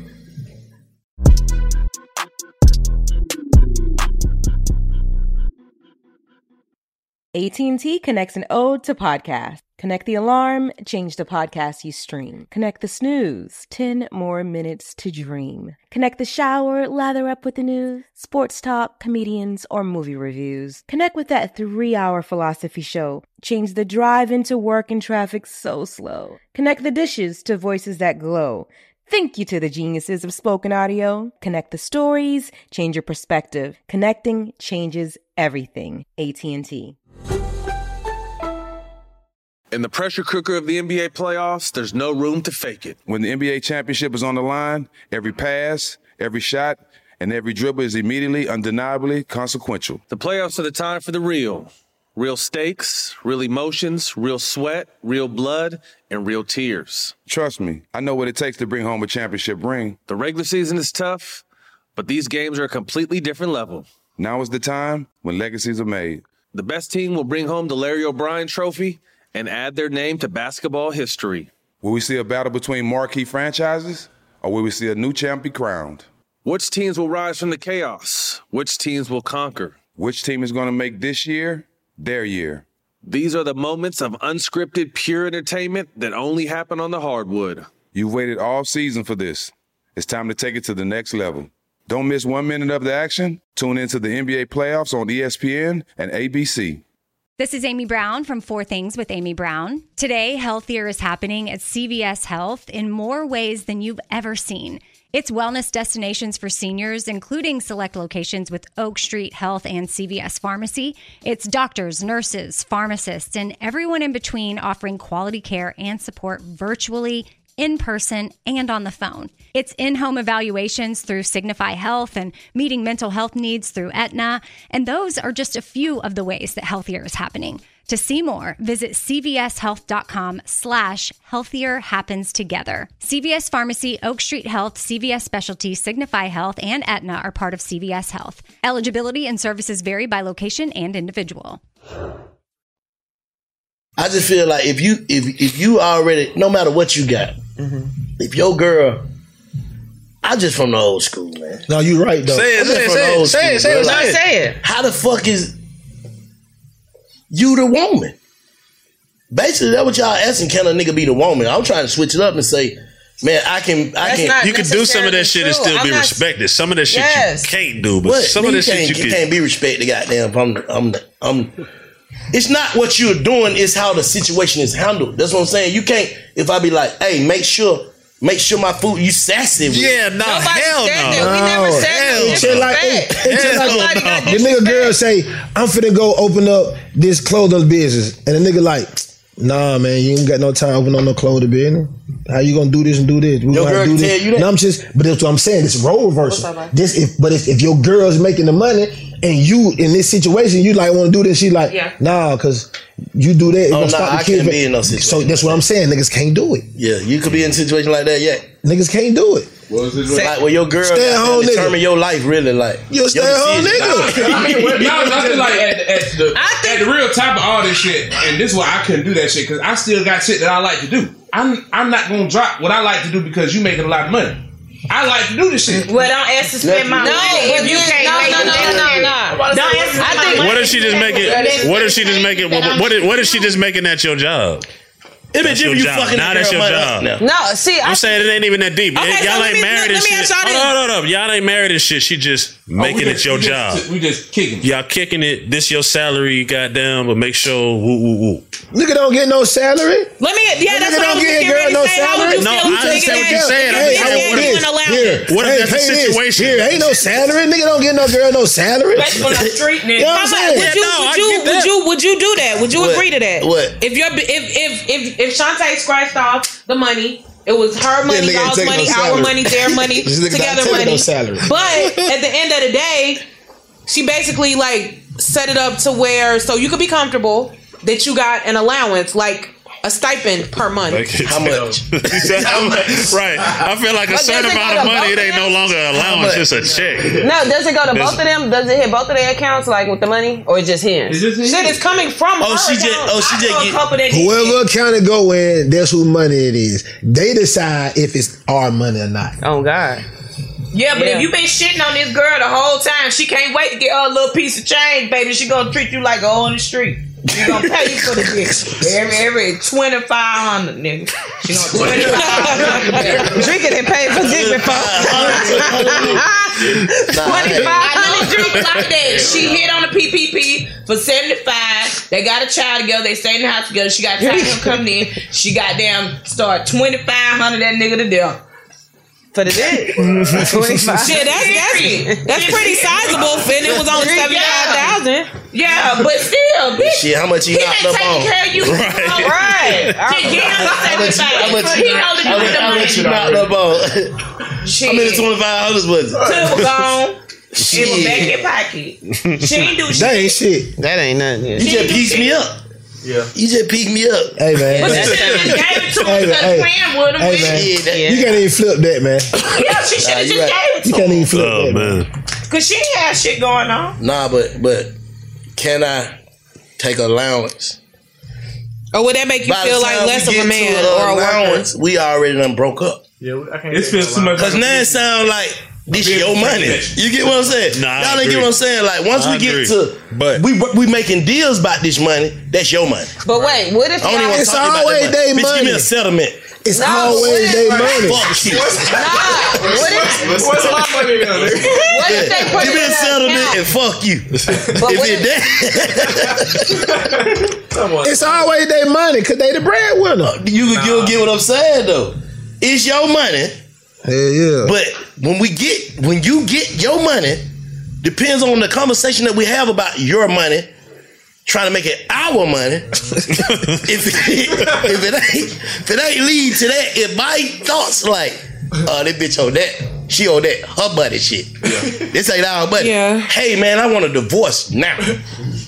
A T and T connects an ode to podcast. Connect the alarm, change the podcast you stream. Connect the snooze, ten more minutes to dream. Connect the shower, lather up with the news, sports talk, comedians, or movie reviews. Connect with that three-hour philosophy show. Change the drive into work and traffic so slow. Connect the dishes to voices that glow. Thank you to the geniuses of spoken audio. Connect the stories, change your perspective. Connecting changes everything. A T and T. In the pressure cooker of the N B A playoffs, there's no room to fake it. When the N B A championship is on the line, every pass, every shot, and every dribble is immediately, undeniably consequential. The playoffs are the time for the real. Real stakes, real emotions, real sweat, real blood, and real tears. Trust me, I know what it takes to bring home a championship ring. The regular season is tough, but these games are a completely different level. Now is the time when legacies are made. The best team will bring home the Larry O'Brien Trophy and add their name to basketball history. Will we see a battle between marquee franchises, or will we see a new champ be crowned? Which teams will rise from the chaos? Which teams will conquer? Which team is going to make this year their year? These are the moments of unscripted, pure entertainment that only happen on the hardwood. You've waited all season for this. It's time to take it to the next level. Don't miss one minute of the action. Tune into the N B A playoffs on E S P N and A B C. This is Amy Brown from Four Things with Amy Brown. Today, healthier is happening at C V S Health in more ways than you've ever seen. It's wellness destinations for seniors, including select locations with Oak Street Health and C V S Pharmacy. It's doctors, nurses, pharmacists, and everyone in between offering quality care and support virtually, in person, and on the phone. It's in-home evaluations through Signify Health and meeting mental health needs through Aetna. And those are just a few of the ways that healthier is happening. To see more, visit cvshealth.com slash healthier happens together. C V S Pharmacy, Oak Street Health, C V S Specialty, Signify Health, and Aetna are part of C V S Health. Eligibility and services vary by location and individual. I just feel like if you if if you already, no matter what you got, mm-hmm. if your girl, I just from the old school, man. No, you right though. Say it, say it, say it, say it, say it, say it. Say it. How the fuck is you the woman? Basically, that's what y'all asking. Can a nigga be the woman? I'm trying to switch it up and say, man, I can, I can. You can do some of that shit and still be respected. Some of that shit Yes. you can't do, but What? some of You that shit can't- you you can. can't be respected. Goddamn, I'm, I'm, I'm. It's not what you're doing; it's how the situation is handled. That's what I'm saying. You can't. If I be like, hey, make sure, make sure my food. You sassy. With Yeah, nah, Nobody hell said no. that. We never No. said that. It's just like, Disrespect. it's just Hell like no. the nigga girl say, I'm finna go open up this clothing business. And the nigga like, nah, man, you ain't got no time to open up no clothing business. How you gonna do this and do this? We Your gonna girl do tell this. you that? No, I'm just, but that's what I'm saying. It's role reversal. This, if, but if, if your girl's making the money and you in this situation, you like want to do this, she like, Yeah. nah, cause you do that. It Oh, gonna nah, stop the I kid. can't be in no situation So that's what I'm saying. Niggas can't do it. Yeah, you could be in a situation like that. Yeah, niggas can't do it. What was it? Like, well, your girl Stay at home nigga. determine your life, really. Like, You a stay at home nigga. I mean, well, y'all, I feel like at, at the at the real top of all this shit, and this is why I couldn't do that shit because I still got shit that I like to do. I'm I'm not gonna drop what I like to do because you making a lot of money. I like to do this shit. Well, don't ask to spend my No, money but if you you- can't no, make no, it no, no, necessary. no. Don't ask to I spend think- my What money if she just you make can't it? What if she just make it? What, what, if, what if she just making that your job? It That's been your you job. fucking Now the that's girl your money. job. No. No, see, I'm I, saying it ain't even that deep. Okay, y'all so let ain't me- married let and me shit. ask y'all Hold this. on, hold on. Y'all ain't married and shit. She just making we it just- your we job. just- We just kicking. Y'all kicking it. This your salary, goddamn. But make sure woo woo woo. Nigga don't get no salary. Let me, yeah, that's Nigga what I don't was get getting girl ready no to say. How would salary. you No, feel I if you understand nigga what you're that- saying. if Hey, you hey, nigga what doing if- allowance? Here, What if hey, that's the pay this. situation? Here, ain't no salary. Nigga don't get no girl no salary. That's from the street, nigga. You know what I'm Mama, saying? would you, Yeah, no, would I you, get would that. you, would you do that? Would you What? agree to that? What? If you're, if, if, if, if Shantae scratched off the money, it was her money, nigga ain't y'all's taking money, no our salary. money, their money, This nigga not together taking money. no salary. But at the end of the day, she basically like set it up to where so you could be comfortable that you got an allowance, like a stipend per month. How much? How much? Right. I feel like a But certain does it amount go of to money, it both ain't of no longer an allowance, it's a check. no, does it go to Does- both of them? Does it hit both of their accounts, like with the money, or just his? Shit is coming from Oh, her she just, account. oh, she I just know a get. couple that Whoever account it go in, that's whose money it is. They decide if it's our money or not. Oh God. Yeah, but Yeah. if you been shitting on this girl the whole time, she can't wait to get her a little piece of change, baby. She gonna treat you like a hoe on the street. She gonna pay you for the dick. Every every twenty five hundred, nigga. She gonna twenty five hundred. Drinking and paying for dick before. Twenty five hundred drinks like that. She hit on the P P P for seventy five. They got a child together. They stay in the house together. She got time him coming in. She goddamn start twenty five hundred that nigga to death. For the dick. twenty-five. Shit, that's that's, that's pretty sizable. And it was only seventy five thousand. Yeah, but still, bitch. Shit, how much he He knocked ain't up on? taking care of you. Right. Right. To get him How much? How much? He only How much? doing the How much you money. knocked up on? Shit. How many twenty five hundreds was it? Two was gone. Shit. It was back in pocket. She ain't do shit. That ain't shit. That ain't nothing. You just pieced me up. Yeah. You just pieced me up. Hey man. But she should have gave it to him Hey, instead hey, of playing with him. Hey bitch. man, Yeah, that- you can't even flip that, man. Yeah, she should have Nah, just you right. gave it You to can't him. even flip Oh that, man. man. Cause she ain't had shit going on. Nah, but but can I take allowance? Or would that make you By the feel like time less we of a get man to the or a worker? allowance, we already done broke up. Yeah, I can't. It feels too much. Cause now it sound like this your money. You get what I'm saying? Nah, I Y'all ain't agree. get what I'm saying? Like once I we get agree. to, But- we we making deals about this money. That's your money. But wait, what if I don't even y'all? want It's to talk about always that they money. Bitch, give me money. a settlement. It's No, always what they if- money. Fuck you. Nah, what if? What's my money on there? What if they put Give me it a in an settlement account? and fuck you. But If what it if- that, It's always they money because they the breadwinner. you you get what I'm saying though. It's your money, Hell yeah. but when we get when you get your money, depends on the conversation that we have about your money. Trying to make it our money. if, it, if it ain't if it ain't lead to that, if my thoughts like, oh, that bitch on that, she on that, her money shit. This ain't our money. Yeah. Hey man, I want a divorce now.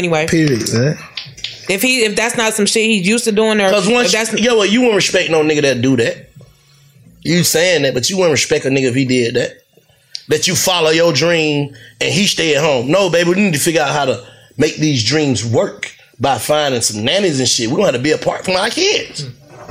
anyway. Period, man. If he if that's not some shit he's used to doing, or Because once if that's yo, what you won't respect no nigga that do that. You saying that, but you wouldn't respect a nigga if he did that. That you follow your dream and he stay at home. No, baby, we need to figure out how to make these dreams work by finding some nannies and shit. We gonna have to be apart from our kids.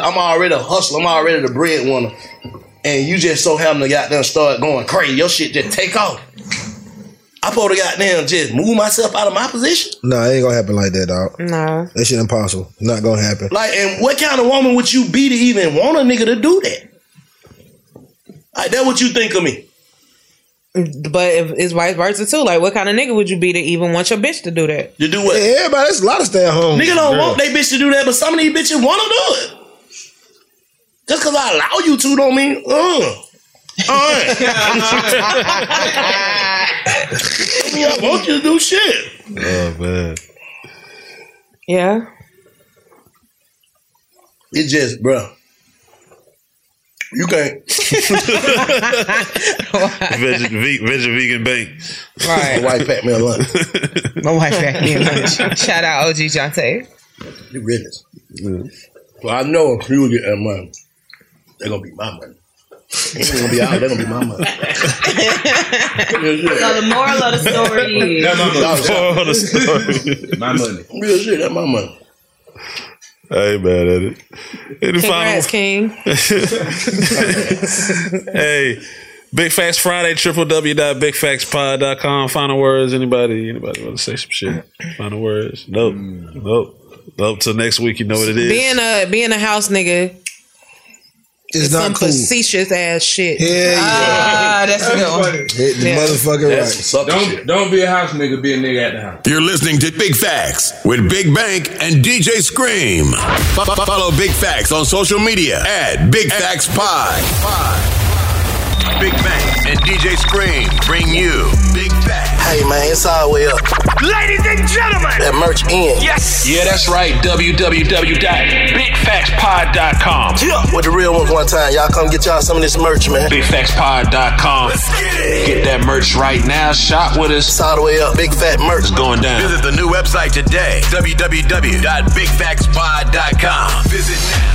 I'm already a hustler. I'm already the breadwinner. And you just so happen to goddamn start going crazy. Your shit just take off. I supposed to goddamn just move myself out of my position? No, it ain't gonna happen like that, dog. No. That shit impossible. Not gonna happen. Like, and what kind of woman would you be to even want a nigga to do that? Like, that what you think of me? But if it's vice versa too. Like, what kind of nigga would you be to even want your bitch to do that? To do what? Yeah, everybody, there's a lot of stay at home. Nigga don't girl. want they bitch to do that, but some of these bitches want to do it. Just because I allow you to don't mean, uh. Alright. I mean, I want you to do shit. Oh, man. Yeah. It's just, bro. You can't. Veg, ve- veg vegan bank. Right. My wife packed me a lunch. My wife packed me a lunch. Shout out O G Jonte. You realist. Mm. Well, I know if you get that money, they're gonna be my money. They ain't gonna be out. They're gonna be my money. So the moral of the story is That's my money. Moral of the story. My money. Real shit. That's my money. I ain't mad at it. Any Congrats, King. Hey, Big Facts Friday, w w w dot big facts pod dot com. Final words. Anybody? Anybody want to say some shit? Final words. Nope. Nope. Nope. Till next week, you know what it is. Being a being a house nigga. It's It's not some cool. facetious ass shit. Yeah, yeah. Ah, that's a good one. Hit the Yeah. motherfucker That's right. Don't don't be a house nigga, be a nigga at the house. You're listening to Big Facts with Big Bank and D J Scream. Fo- fo- Follow Big Facts on social media at Big Facts Pod. Big Bank and D J Scream bring you Big Facts. Hey, man, it's all the way up. Ladies and gentlemen, That merch in. yes. Yeah, that's right. w w w dot big facts pod dot com. Yeah. With the real ones one time. Y'all come get y'all some of this merch, man. big facts pod dot com. Get that merch right now. Shop with us. It's all the way up. Big fat merch. It's going down. Visit the new website today, w w w dot big facts pod dot com. Visit now.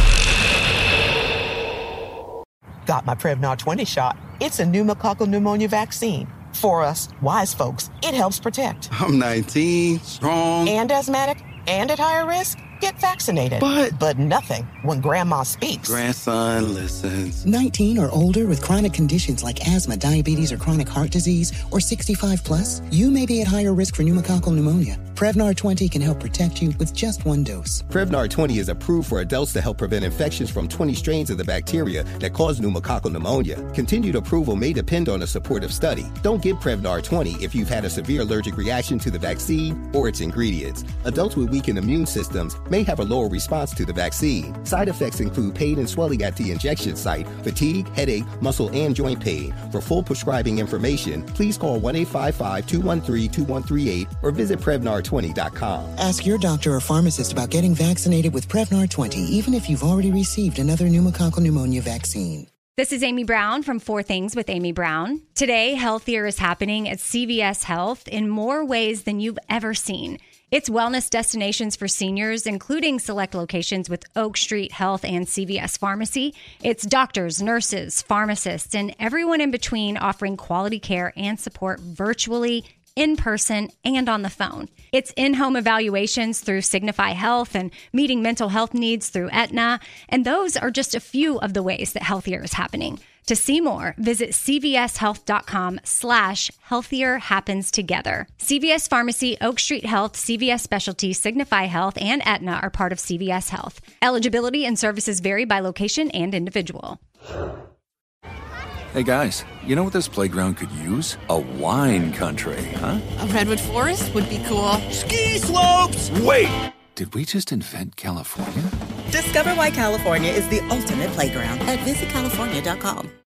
Got my Prevnar twenty shot. It's a pneumococcal pneumonia vaccine. For us, wise folks, it helps protect. I'm nineteen, strong. And asthmatic, and at higher risk, get vaccinated. But- But nothing when grandma speaks. Grandson listens. nineteen or older with chronic conditions like asthma, diabetes, or chronic heart disease, or sixty-five plus, you may be at higher risk for pneumococcal pneumonia. Prevnar twenty can help protect you with just one dose. Prevnar twenty is approved for adults to help prevent infections from twenty strains of the bacteria that cause pneumococcal pneumonia. Continued approval may depend on a supportive study. Don't give Prevnar twenty if you've had a severe allergic reaction to the vaccine or its ingredients. Adults with weakened immune systems may have a lower response to the vaccine. Side effects include pain and swelling at the injection site, fatigue, headache, muscle, and joint pain. For full prescribing information, please call one eight five five, two one three, two one three eight or visit prevnar twenty dot com. Ask your doctor or pharmacist about getting vaccinated with Prevnar twenty, even if you've already received another pneumococcal pneumonia vaccine. This is Amy Brown from Four Things with Amy Brown. Today, healthier is happening at C V S Health in more ways than you've ever seen. It's wellness destinations for seniors, including select locations with Oak Street Health and C V S Pharmacy. It's doctors, nurses, pharmacists, and everyone in between offering quality care and support virtually, in person, and on the phone. It's in-home evaluations through Signify Health and meeting mental health needs through Aetna. And those are just a few of the ways that healthier is happening. To see more, visit cvshealth.com slash healthier happens together. C V S Pharmacy, Oak Street Health, C V S Specialty, Signify Health, and Aetna are part of C V S Health. Eligibility and services vary by location and individual. Hey guys, you know what this playground could use? A wine country, huh? A redwood forest would be cool. Ski slopes! Wait! Did we just invent California? Discover why California is the ultimate playground at visit california dot com.